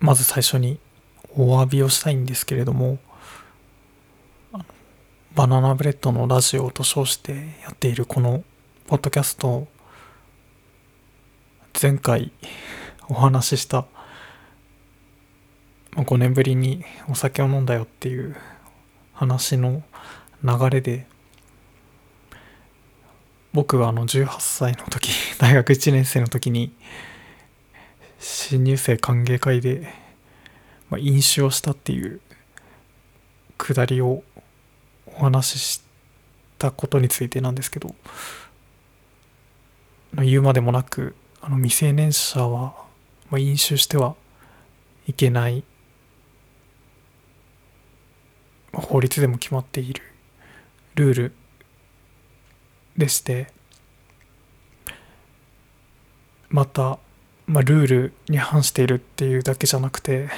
まず最初にお詫びをしたいんですけれども、バナナブレッドのラジオと称してやっているこのポッドキャスト、前回お話しした5年ぶりにお酒を飲んだよっていう話の流れで、僕は18歳の時、大学1年生の時に新入生歓迎会で飲酒をしたっていうくだりをお話ししたことについてなんですけど、言うまでもなく未成年者は飲酒してはいけない法律でも決まっているルールでして、また、ルールに反しているっていうだけじゃなくて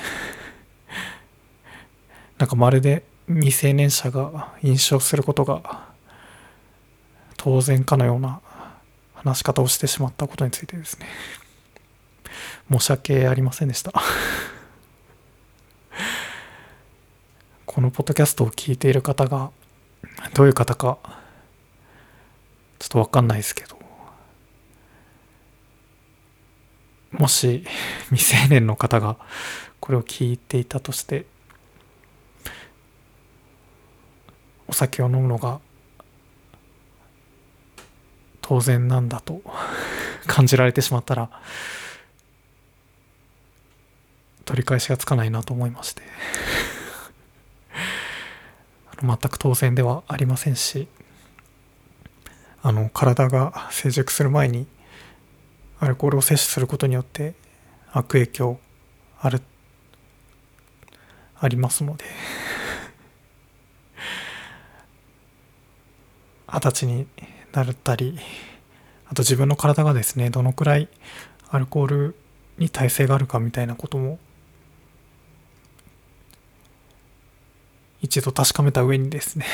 まるで未成年者が飲酒をすることが当然かのような話し方をしてしまったことについてですね、申し訳ありませんでしたこのポッドキャストを聞いている方がどういう方かちょっと分かんないですけど、もし未成年の方がこれを聞いていたとして、お酒を飲むのが当然なんだと感じられてしまったら取り返しがつかないなと思いまして全く当然ではありませんし、体が成熟する前にアルコールを摂取することによって悪影響ありますので20歳になったり、あと自分の体がですねどのくらいアルコールに耐性があるかみたいなことも一度確かめた上にですね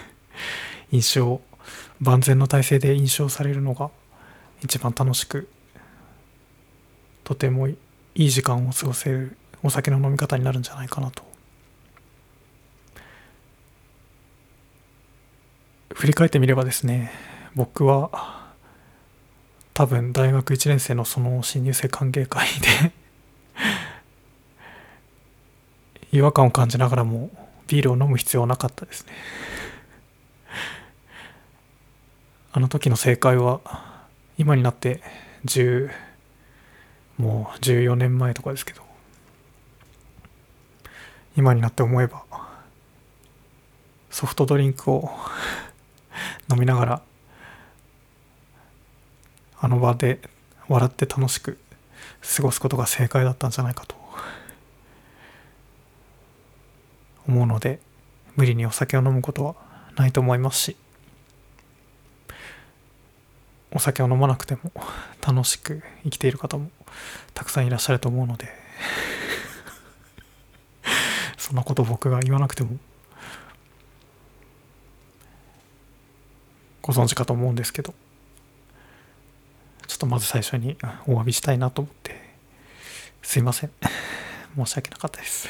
万全の体制で飲酒をされるのが一番楽しく、とてもいい時間を過ごせるお酒の飲み方になるんじゃないかなと。振り返ってみればですね、僕は多分大学1年生のその新入生歓迎会で違和感を感じながらもビールを飲む必要はなかったですね。あの時の正解は今になってもう14年前とかですけど、今になって思えばソフトドリンクを飲みながらあの場で笑って楽しく過ごすことが正解だったんじゃないかと思うので、無理にお酒を飲むことはないと思いますし、お酒を飲まなくても楽しく生きている方もたくさんいらっしゃると思うのでそんなこと僕が言わなくてもご存知かと思うんですけど、ちょっとまず最初にお詫びしたいなと思って、すいません、申し訳なかったです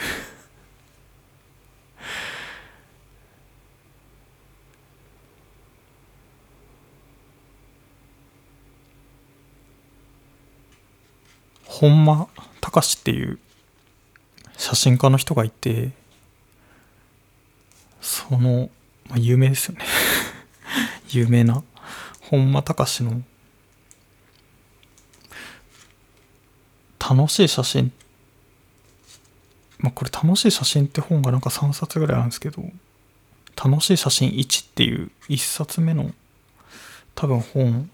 本間隆っていう写真家の人がいて、有名ですよね有名な本間隆の楽しい写真、これ楽しい写真って本が3冊ぐらいあるんですけど、楽しい写真1っていう1冊目の多分本、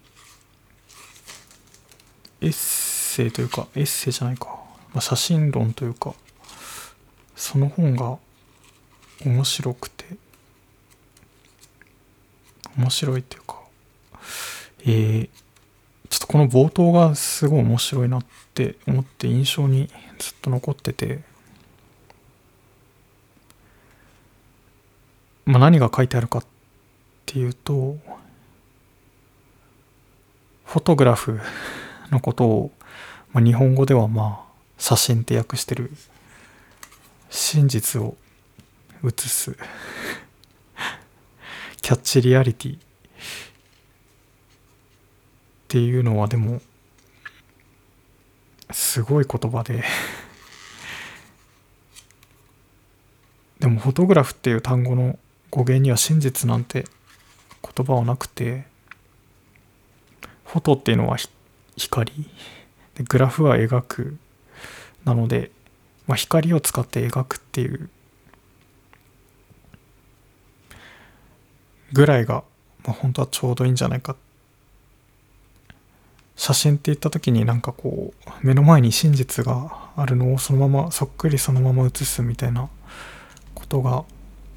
エッセイというか、エッセイじゃないか、写真論というか、その本が面白いっていうか、ちょっとこの冒頭がすごい面白いなって思って印象にずっと残ってて、何が書いてあるかっていうと、フォトグラフのことを、日本語では写真って訳してる真実を写すキャッチリアリティっていうのはでもすごい言葉ででもフォトグラフっていう単語の語源には真実なんて言葉はなくて、フォトっていうのは光で、グラフは描くなので、光を使って描くっていうぐらいが、本当はちょうどいいんじゃないか。写真って言った時になんかこう目の前に真実があるのをそのままそっくりそのまま写すみたいなことが、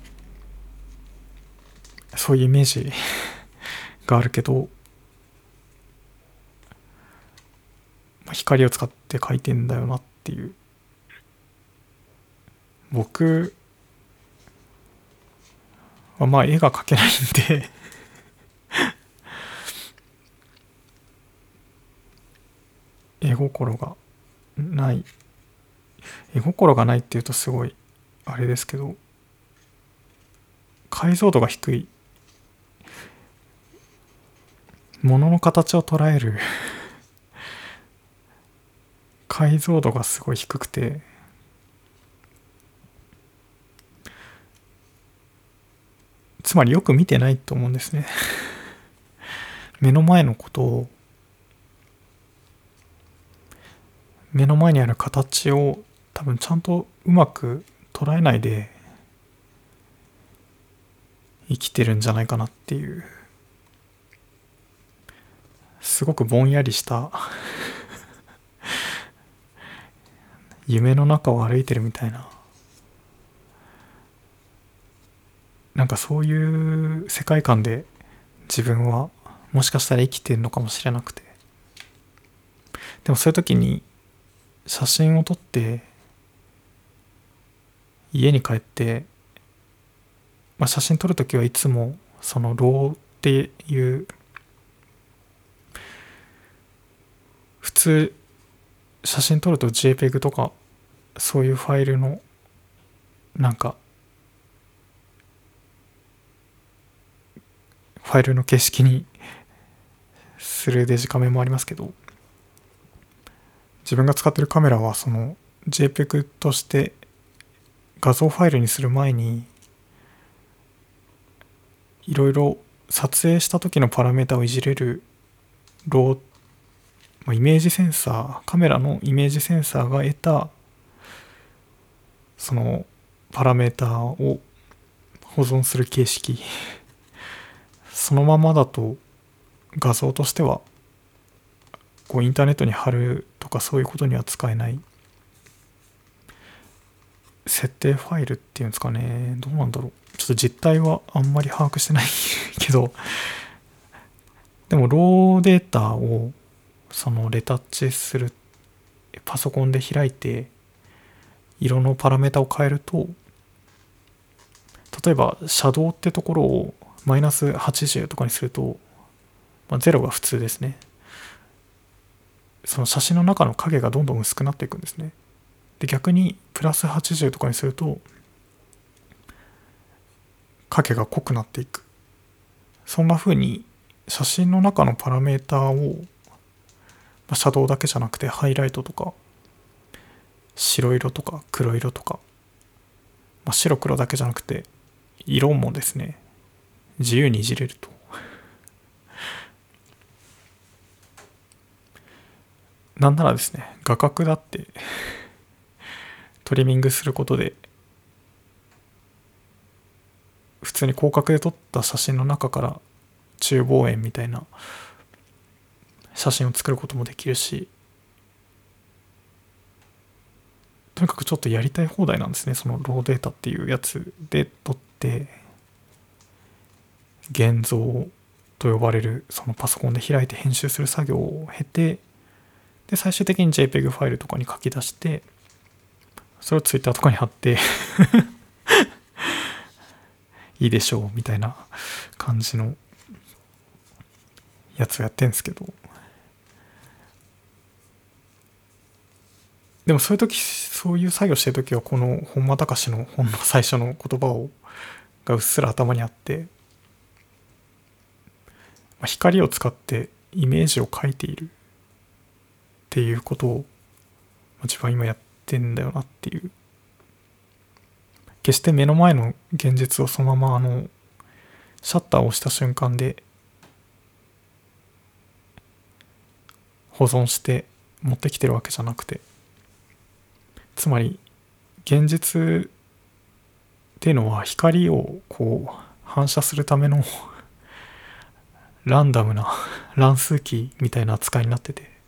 そういうイメージがあるけど、光を使って描いてんだよなっていう。僕は絵が描けないんで絵心がないっていうとすごいあれですけど、解像度が低い、物の形を捉える解像度がすごい低くて、つまりよく見てないと思うんですね目の前のことを、目の前にある形を多分ちゃんとうまく捉えないで生きてるんじゃないかなっていう、すごくぼんやりした夢の中を歩いてるみたいな、なんかそういう世界観で自分はもしかしたら生きてるのかもしれなくて、でもそういう時に写真を撮って家に帰って、写真撮る時はいつもそのローっていう普通写真撮ると JPEG とかそういうファイルのなんかファイルの形式にするデジカメもありますけど、自分が使ってるカメラはその JPEG として画像ファイルにする前にいろいろ撮影した時のパラメータをいじれるロー、イメージセンサー、カメラのイメージセンサーが得たそのパラメータを保存する形式、そのままだと画像としてはこうインターネットに貼るとかそういうことには使えない設定ファイルっていうんですかね、どうなんだろう、ちょっと実態はあんまり把握してないけど、でもローデータをそのレタッチするパソコンで開いて色のパラメータを変えると、例えばシャドウってところをマイナス80とかにすると、0が普通ですね。その写真の中の影がどんどん薄くなっていくんですね。で逆にプラス80とかにすると影が濃くなっていく。そんな風に写真の中のパラメータを、シャドウだけじゃなくてハイライトとか白色とか黒色とか、白黒だけじゃなくて色もですね自由にいじれるとなんならですね画角だってトリミングすることで普通に広角で撮った写真の中から中望遠みたいな写真を作ることもできるし、とにかくちょっとやりたい放題なんですね。そのローデータっていうやつで撮って現像と呼ばれるそのパソコンで開いて編集する作業を経て、で最終的に JPEG ファイルとかに書き出してそれを Twitter とかに貼っていいでしょうみたいな感じのやつをやってんですけど、 でもそういう作業してる時はこの本間隆の本の最初の言葉がうっすら頭にあって、光を使ってイメージを描いているっていうことを自分は今やってんだよなっていう。決して目の前の現実をそのままシャッターを押した瞬間で保存して持ってきてるわけじゃなくて、つまり現実っていうのは光をこう反射するためのランダムな乱数キーみたいな扱いになってて、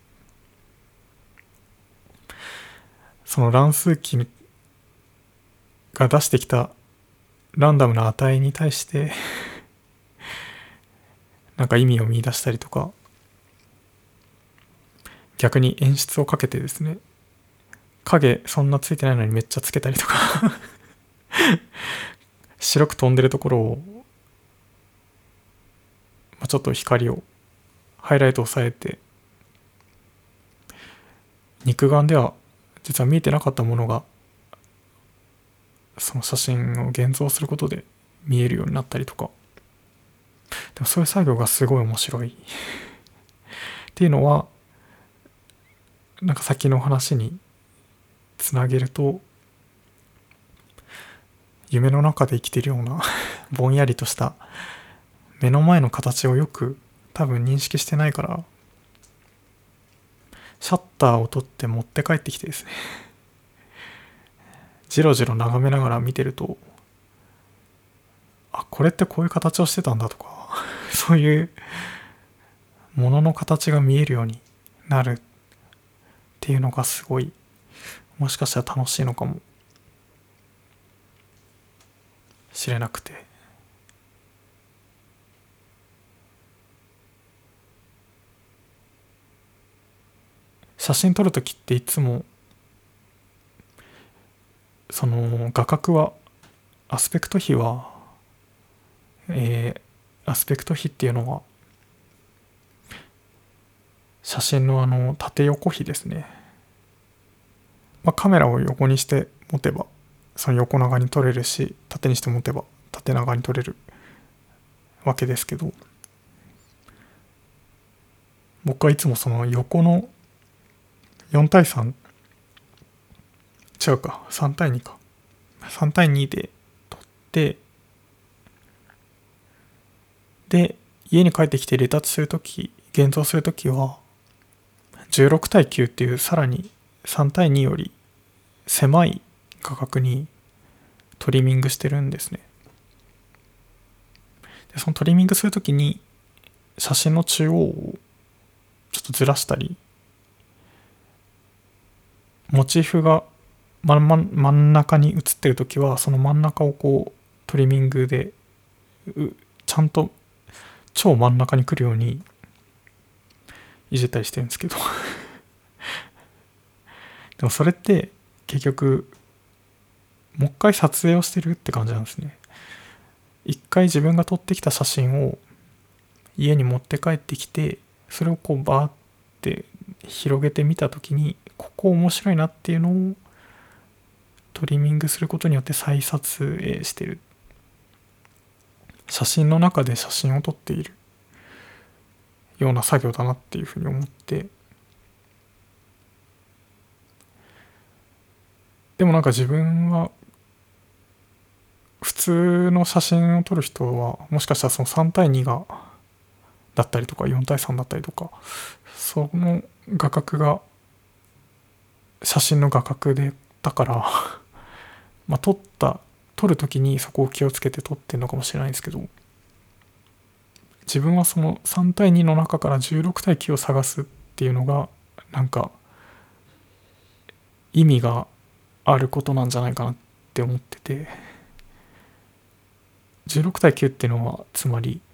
その乱数キーが出してきたランダムな値に対してなんか意味を見出したりとか、逆に演出をかけてですね、影そんなついてないのにめっちゃつけたりとか白く飛んでるところを、ちょっと光をハイライトを抑えて、肉眼では実は見えてなかったものがその写真を現像することで見えるようになったりとか。でもそういう作業がすごい面白いっていうのは、なんか先の話につなげると、夢の中で生きているようなぼんやりとした目の前の形をよく多分認識してないから、シャッターを取って持って帰ってきてですね、じろじろ眺めながら見てると、あ、これってこういう形をしてたんだとかそういうものの形が見えるようになるっていうのがすごい、もしかしたら楽しいのかもしれなくて。写真撮るときっていつもその画角はアスペクト比は、アスペクト比っていうのは写真の縦横比ですね。カメラを横にして持てばその横長に撮れるし、縦にして持てば縦長に撮れるわけですけど、僕はいつもその横の4対3、違うか、3対2か、3対2で撮って、で家に帰ってきてレタッチするとき、現像するときは16対9っていうさらに3対2より狭い画角にトリミングしてるんですね。でそのトリミングするときに写真の中央をちょっとずらしたり、モチーフが真ん中に映ってるときはその真ん中をこうトリミングでちゃんと超真ん中に来るようにいじったりしてるんですけどでもそれって結局もう一回撮影をしてるって感じなんですね。一回自分が撮ってきた写真を家に持って帰ってきて、それをこうバーって広げてみたときに、ここ面白いなっていうのをトリミングすることによって再撮影してる。写真の中で写真を撮っているような作業だなっていうふうに思って、でもなんか自分は普通の写真を撮る人はもしかしたらその3対2だったりとか4対3だったりとか、その画角が写真の画角でだから撮るときにそこを気をつけて撮ってるのかもしれないんですけど、自分はその3対2の中から16対9を探すっていうのがなんか意味があることなんじゃないかなって思ってて、16対9っていうのはつまり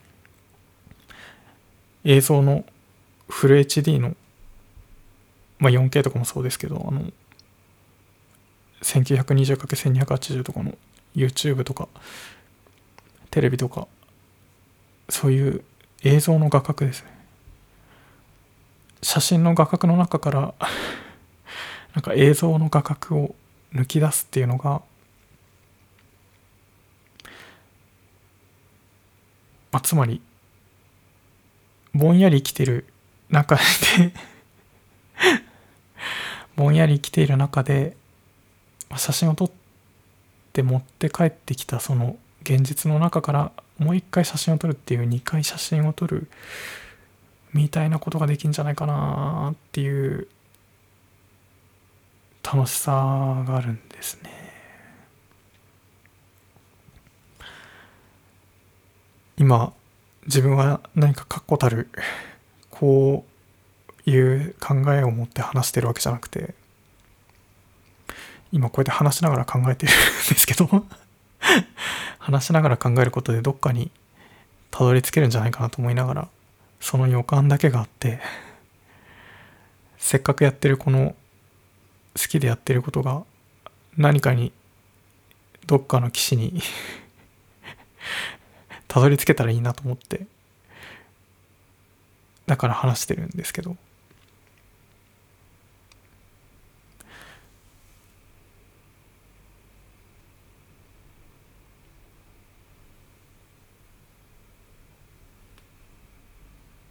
映像のフル HD の、4K とかもそうですけど、1920×1280 とかの YouTube とかテレビとかそういう映像の画角ですね。写真の画角の中からなんか映像の画角を抜き出すっていうのが、つまりぼんやり生きてる中でぼんやり生きている中で写真を撮って持って帰ってきたその現実の中からもう一回写真を撮るっていう2回写真を撮るみたいなことができるんじゃないかなっていう楽しさがあるんですね。今自分は何か確固たるこういう考えを持って話してるわけじゃなくて、今こうやって話しながら考えてるんですけど話しながら考えることでどっかにたどり着けるんじゃないかなと思いながら、その予感だけがあって、せっかくやってるこの好きでやってることが何かにどっかの岸にたどり着けたらいいなと思って、だから話してるんですけど、